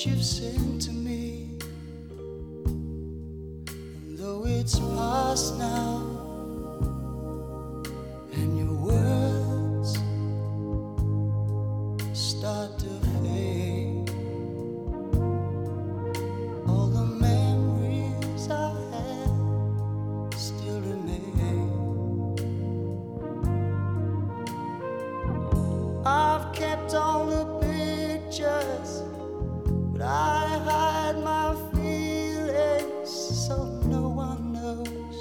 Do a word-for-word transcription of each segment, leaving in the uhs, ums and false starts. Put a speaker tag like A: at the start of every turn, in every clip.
A: message you've sent to me, and though it's past now, and your words start to fade, all the memories I had still remain. I've kept all the pictures, but I hide my feelings so no one knows.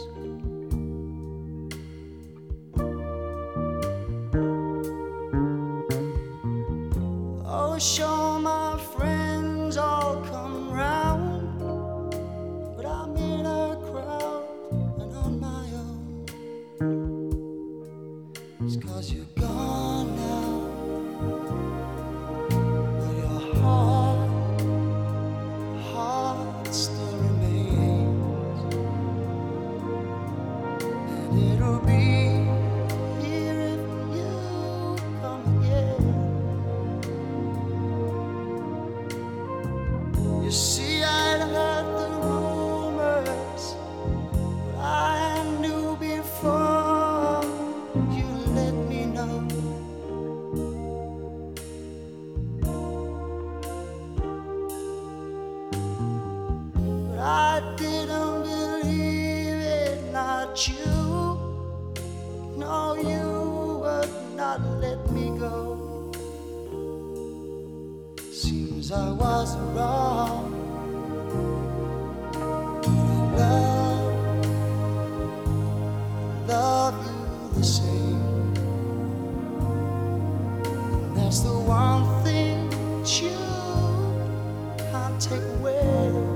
A: Oh, sure, my friends all come round, but I'm in a crowd and on my own. It's 'cause you're gone now, but your heart, heart still remains, and it'll be here if you come again. You see, I'd heard the rumors, but I knew before you let me know. But I didn't believe it, not you. No, you would not let me go. Seems I was wrong. Love, love you the same. And that's the one thing that you can't take away.